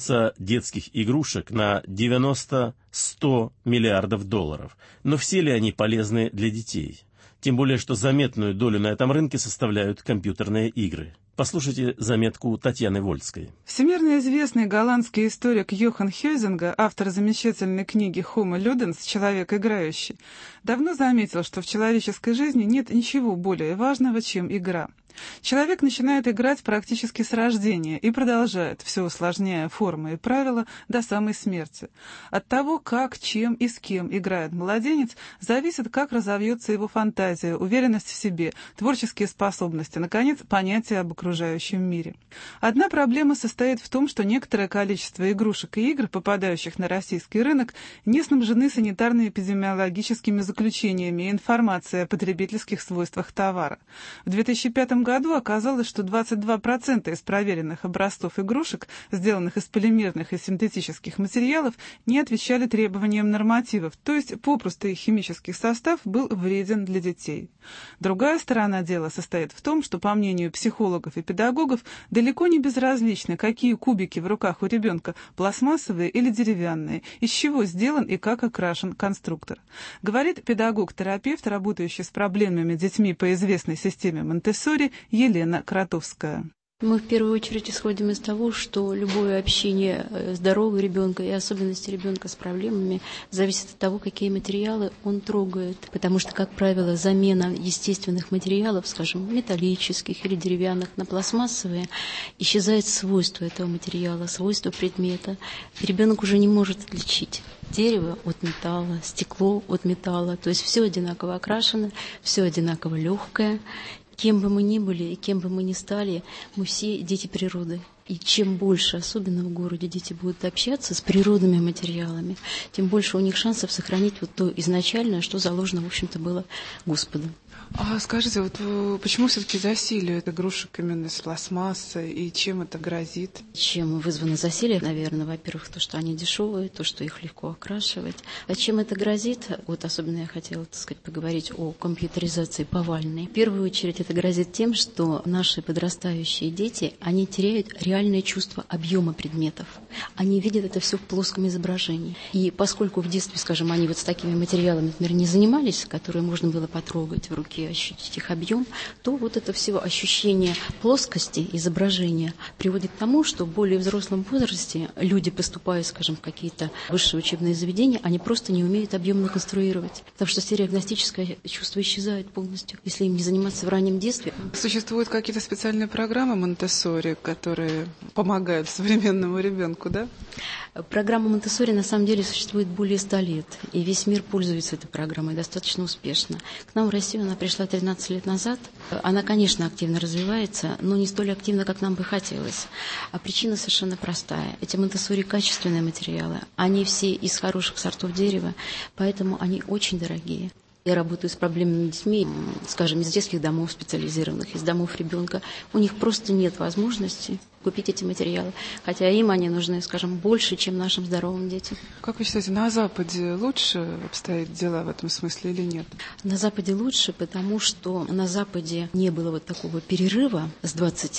продается детских игрушек на 90-100 миллиардов долларов. Но все ли они полезны для детей? Тем более, что заметную долю на этом рынке составляют компьютерные игры. Послушайте заметку Татьяны Вольской. Всемирно известный голландский историк Йохан Хёйзинга, автор замечательной книги «Homo Ludens. Человек играющий», давно заметил, что в человеческой жизни нет ничего более важного, чем игра. Человек начинает играть практически с рождения и продолжает, все усложняя формы и правила, до самой смерти. От того, как, чем и с кем играет младенец, зависит, как разовьется его фантазия, уверенность в себе, творческие способности, наконец, понятие об окружающем мире. Одна проблема состоит в том, что некоторое количество игрушек и игр, попадающих на российский рынок, не снабжены санитарно-эпидемиологическими заключениями и информацией о потребительских свойствах товара. В 2005 году оказалось, что 22% из проверенных образцов игрушек, сделанных из полимерных и синтетических материалов, не отвечали требованиям нормативов, то есть попросту их химический состав был вреден для детей. Другая сторона дела состоит в том, что, по мнению психологов и педагогов, далеко не безразлично, какие кубики в руках у ребенка, пластмассовые или деревянные, из чего сделан и как окрашен конструктор. Говорит педагог-терапевт, работающий с проблемными детьми по известной системе Монтессори, Елена Кротовская. Мы в первую очередь исходим из того, что любое общение здорового ребенка и особенности ребенка с проблемами зависит от того, какие материалы он трогает. Потому что, как правило, замена естественных материалов, скажем, металлических или деревянных на пластмассовые, исчезает свойство этого материала, свойство предмета. И ребенок уже не может отличить дерево от металла, стекло от металла. То есть все одинаково окрашено, все одинаково легкое. Кем бы мы ни были и кем бы мы ни стали, мы все дети природы. И чем больше, особенно в городе, дети будут общаться с природными материалами, тем больше у них шансов сохранить вот то изначальное, что заложено, в общем-то, было Господом. А скажите, вот почему все-таки засилие игрушек именно с пластмассой и чем это грозит? Чем вызвано засилие? Наверное, во-первых, то, что они дешевые, то, что их легко окрашивать. А чем это грозит? Вот особенно я хотела, так сказать, поговорить о компьютеризации повальной. В первую очередь это грозит тем, что наши подрастающие дети, они теряют реальное чувство объема предметов. Они видят это все в плоском изображении. И поскольку в детстве, скажем, они вот с такими материалами, например, не занимались, которые можно было потрогать в руке, ощутить их объем, то вот это все ощущение плоскости изображения приводит к тому, что в более взрослом возрасте люди, поступая, скажем, в какие-то высшие учебные заведения, они просто не умеют объемно конструировать, потому что стереодиагностическое чувство исчезает полностью, если им не заниматься в раннем детстве. Существуют какие-то специальные программы Монтессори, которые помогают современному ребенку, да? Программа Монтессори на самом деле существует более 100 лет, и весь мир пользуется этой программой достаточно успешно. К нам в Россию она пришла 13 лет назад. Она, конечно, активно развивается, но не столь активно, как нам бы хотелось. А причина совершенно простая. Эти Монтессори качественные материалы, они все из хороших сортов дерева, поэтому они очень дорогие. Я работаю с проблемными детьми, скажем, из детских домов специализированных, из домов ребенка. У них просто нет возможности купить эти материалы, хотя им они нужны, скажем, больше, чем нашим здоровым детям. Как вы считаете, на Западе лучше обстоят дела в этом смысле или нет? На Западе лучше, потому что на Западе не было вот такого перерыва с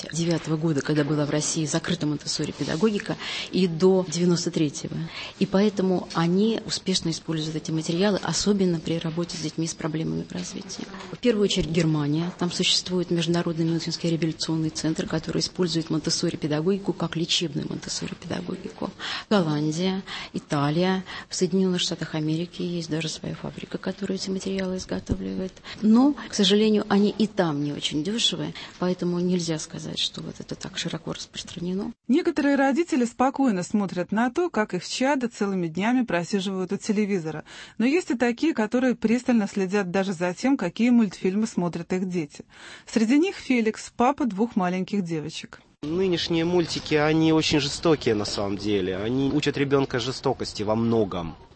29 года, когда была в России закрыта Монтессори педагогика, и до 93-го. И поэтому они успешно используют эти материалы, особенно при работе с детьми с проблемами в развитии. В первую очередь Германия. Там существует Международный Мюнхенский реабилитационный центр, который использует Монтессори педагогику как лечебную Монтессори педагогику. Голландия, Италия, в Соединенных Штатах Америки есть даже своя фабрика, которая эти материалы изготавливает. Но, к сожалению, они и там не очень дешевые, поэтому нельзя сказать, что вот это так широко распространено. Некоторые родители спокойно смотрят на то, как их чада целыми днями просиживают у телевизора. Но есть и такие, которые пристально следят даже за тем, какие мультфильмы смотрят их дети. Среди них Феликс, папа 2 маленьких девочек. Нынешние мультики, они очень жестокие на самом деле. Они учат ребенка жестокости во многом.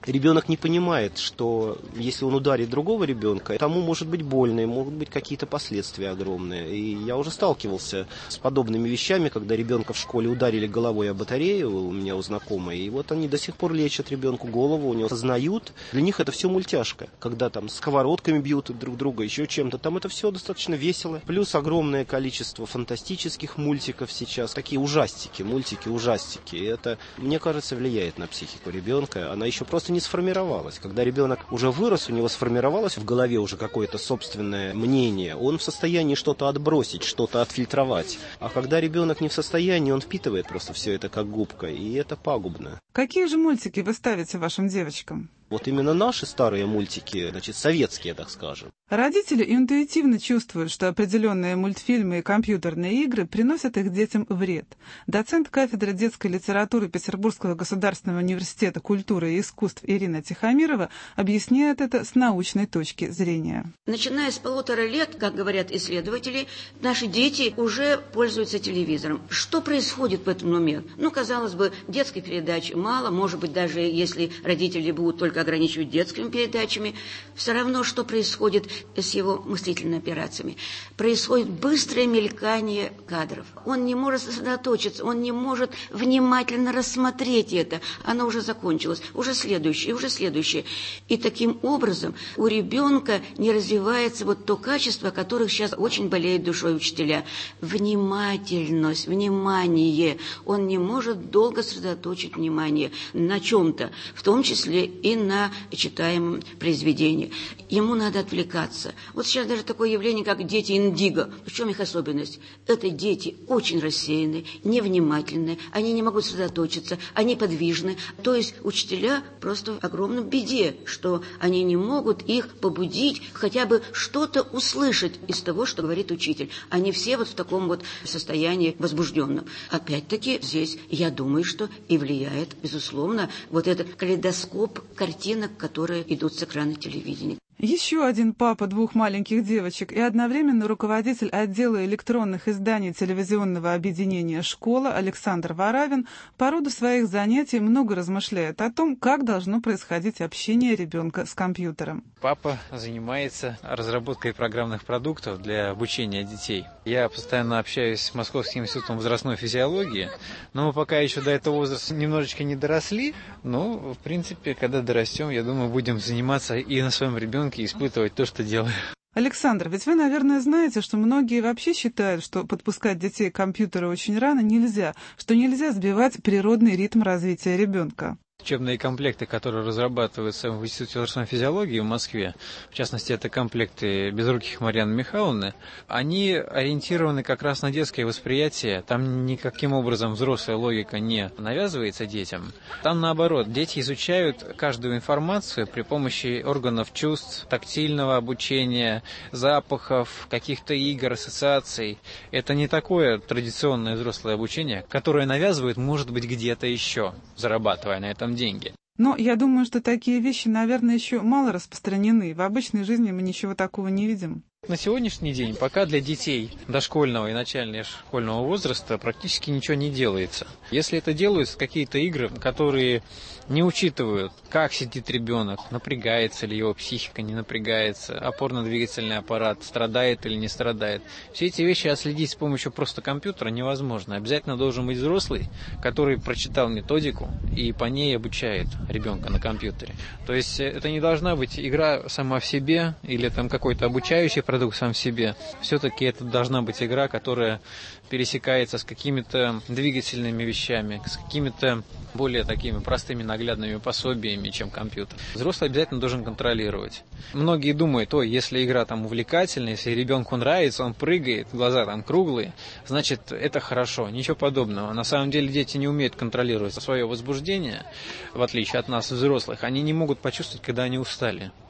Ребенок не понимает, что если он ударит другого ребенка, тому может быть больно, и могут быть какие-то последствия огромные. И я уже сталкивался с подобными вещами, когда ребенка в школе ударили головой о батарею у меня у знакомой, и вот они до сих пор лечат ребенку голову, у него сознают. Для них это все мультяшка, когда там сковородками бьют друг друга, еще чем-то. Там это все достаточно весело. Плюс огромное количество фантастических мультиков сейчас, такие ужастики, мультики-ужастики. И это, мне кажется, влияет на психику ребенка. Она еще просто не сформировалась. Когда ребенок уже вырос, у него сформировалось в голове уже какое-то собственное мнение, он в состоянии что-то отбросить, что-то отфильтровать. А когда ребенок не в состоянии, он впитывает просто все это как губка, и это пагубно. Какие же мультики вы ставите вашим девочкам? Вот именно наши старые мультики, значит, советские, так скажем. Родители интуитивно чувствуют, что определенные мультфильмы и компьютерные игры приносят их детям вред. Доцент кафедры детской литературы Петербургского государственного университета культуры и искусств Ирина Тихомирова объясняет это с научной точки зрения. Начиная с 1,5 лет, как говорят исследователи, наши дети уже пользуются телевизором. Что происходит в этом момент? Казалось бы, детской передачи мало, может быть, даже если родители будут только ограничивать детскими передачами, все равно, что происходит с его мыслительными операциями. Происходит быстрое мелькание кадров. Он не может сосредоточиться, он не может внимательно рассмотреть это. Оно уже закончилось, уже следующее. И таким образом у ребенка не развивается вот то качество, о которых сейчас очень болеют душой учителя. Внимательность, внимание. Он не может долго сосредоточить внимание на чем-то, в том числе и на читаемом произведении. Ему надо отвлекаться. Вот сейчас даже такое явление, как дети индиго. В чем их особенность? Это дети очень рассеянные, невнимательные, они не могут сосредоточиться, они подвижны. То есть учителя просто в огромном беде, что они не могут их побудить, хотя бы что-то услышать из того, что говорит учитель. Они все вот в таком вот состоянии возбужденном. Опять-таки здесь, я думаю, что и влияет, безусловно, вот этот калейдоскоп картинок, которые идут с экрана телевидения. Еще один папа 2 маленьких девочек и одновременно руководитель отдела электронных изданий телевизионного объединения «Школа» Александр Варавин по роду своих занятий много размышляет о том, как должно происходить общение ребенка с компьютером. Папа занимается разработкой программных продуктов для обучения детей. Я постоянно общаюсь с Московским институтом возрастной физиологии, но мы пока еще до этого возраста немножечко не доросли, но, в принципе, когда дорастем, я думаю, будем заниматься и на своем ребенке, и испытывать то, что делаю. Александр, ведь вы, наверное, знаете, что многие вообще считают, что подпускать детей к компьютеру очень рано нельзя, что нельзя сбивать природный ритм развития ребенка. Учебные комплекты, которые разрабатываются в Институте возрастной физиологии в Москве, в частности, это комплекты Безруких Марьяны Михайловны, они ориентированы как раз на детское восприятие. Там никаким образом взрослая логика не навязывается детям. Там, наоборот, дети изучают каждую информацию при помощи органов чувств, тактильного обучения, запахов, каких-то игр, ассоциаций. Это не такое традиционное взрослое обучение, которое навязывает, может быть, где-то еще, зарабатывая на этом деньги. Но я думаю, что такие вещи, наверное, еще мало распространены. В обычной жизни мы ничего такого не видим. На сегодняшний день пока для детей дошкольного и начального школьного возраста практически ничего не делается. Если это делаются какие-то игры, которые не учитывают, как сидит ребенок, напрягается ли его психика, не напрягается, опорно-двигательный аппарат страдает или не страдает. Все эти вещи отследить с помощью просто компьютера невозможно. Обязательно должен быть взрослый, который прочитал методику и по ней обучает ребенка на компьютере. То есть это не должна быть игра сама в себе или там какой-то обучающий продукт сам в себе. Все-таки это должна быть игра, которая пересекается с какими-то двигательными вещами, с какими-то более такими простыми наглядными пособиями, чем компьютер. Взрослый обязательно должен контролировать. Многие думают, если игра там увлекательная, если ребенку нравится, он прыгает, глаза там круглые, значит, это хорошо. Ничего подобного. На самом деле дети не умеют контролировать свое возбуждение, в отличие от нас, взрослых. Они не могут почувствовать, когда они устали.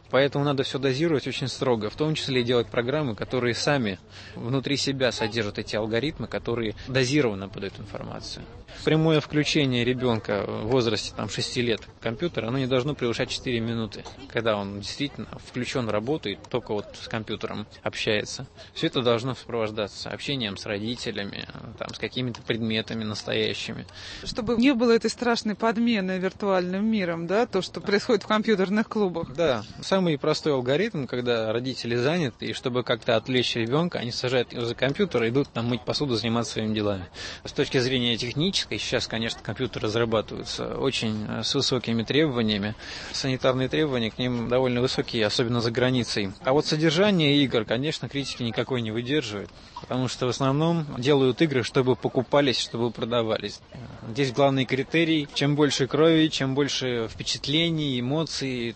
Поэтому надо все дозировать очень строго, в том числе и делать программы, которые сами внутри себя содержат эти алгоритмы, которые дозированно подают информацию. Прямое включение ребенка в возрасте 6 лет в компьютер, оно не должно превышать 4 минуты, когда он действительно включен в работу и только с компьютером общается. Все это должно сопровождаться общением с родителями, с какими-то предметами настоящими. Чтобы не было этой страшной подмены виртуальным миром, да, то, что происходит в компьютерных клубах. Да, самый простой алгоритм, когда родители заняты, и чтобы как-то отвлечь ребенка, они сажают его за компьютер и идут мыть посуду, заниматься своими делами. С точки зрения технической, сейчас, конечно, компьютеры разрабатываются очень с высокими требованиями. Санитарные требования к ним довольно высокие, особенно за границей. А вот содержание игр, конечно, критики никакой не выдерживают, потому что в основном делают игры, чтобы покупались, чтобы продавались. Здесь главный критерий: чем больше крови, чем больше впечатлений, эмоций,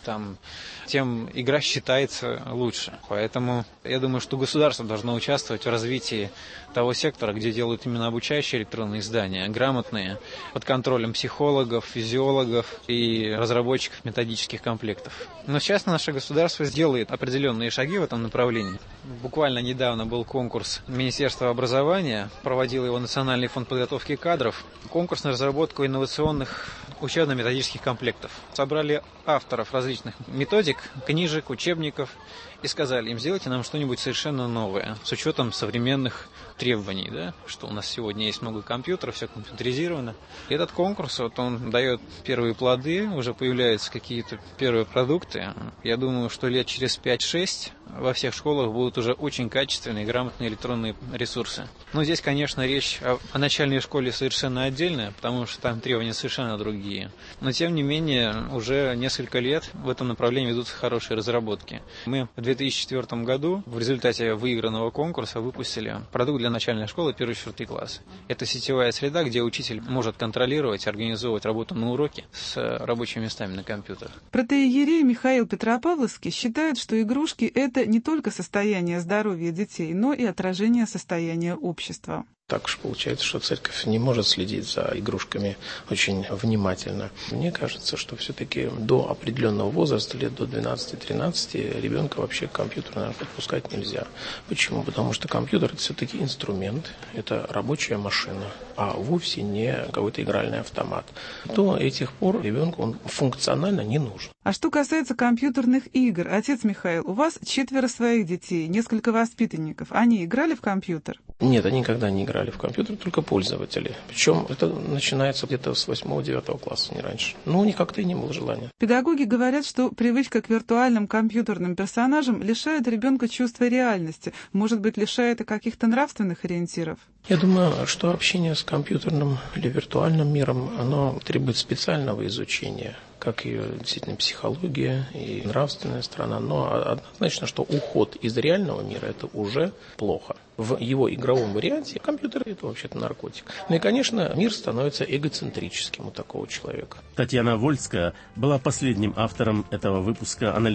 тем игра считается лучше. Поэтому я думаю, что государство должно участвовать в развитии того сектора, где делают именно обучающие электронные издания, грамотные, под контролем психологов, физиологов и разработчиков методических комплектов. Но сейчас наше государство сделает определенные шаги в этом направлении. Буквально недавно был конкурс Министерства образования, проводил его Национальный фонд подготовки кадров, конкурс на разработку инновационных учебно-методических комплектов. Собрали авторов различных методик, книжек, учебников и сказали им: сделайте нам что-нибудь совершенно новое, с учетом современных требований, да, что у нас сегодня есть много компьютеров, все компьютеризировано. И этот конкурс, он дает первые плоды, уже появляются какие-то первые продукты. Я думаю, что лет через 5-6 во всех школах будут уже очень качественные, грамотные электронные ресурсы. Но здесь, конечно, речь о начальной школе совершенно отдельная, потому что там требования совершенно другие. Но, тем не менее, уже несколько лет в этом направлении ведутся хорошие разработки. Мы в 2004 году в результате выигранного конкурса выпустили продукт для начальной школы 1-4 класс. Это сетевая среда, где учитель может контролировать, организовывать работу на уроке с рабочими местами на компьютерах. Протоиерей Михаил Петропавловский считает, что игрушки – это не только состояние здоровья детей, но и отражение состояния общества. Так уж получается, что церковь не может следить за игрушками очень внимательно. Мне кажется, что все-таки до определенного возраста, лет до 12-13, ребенка вообще к компьютеру, наверное, подпускать нельзя. Почему? Потому что компьютер – это все-таки инструмент, это рабочая машина, а вовсе не какой-то игральный автомат. До этих пор ребенку он функционально не нужен. А что касается компьютерных игр, отец Михаил, у вас 4 своих детей, несколько воспитанников. Они играли в компьютер? Нет, они никогда не играли в компьютер, только пользователи. Причем это начинается где-то с 8-9 класса, не раньше. Но у них как-то и не было желания. Педагоги говорят, что привычка к виртуальным компьютерным персонажам лишает ребенка чувства реальности, может быть, лишает и каких-то нравственных ориентиров. Я думаю, что общение с компьютерным или виртуальным миром, оно требует специального изучения, как и действительно психология и нравственная сторона. Но однозначно, что уход из реального мира – это уже плохо. В его игровом варианте компьютер – это вообще-то наркотик. Ну и, конечно, мир становится эгоцентрическим у такого человека. Татьяна Вольская была последним автором этого выпуска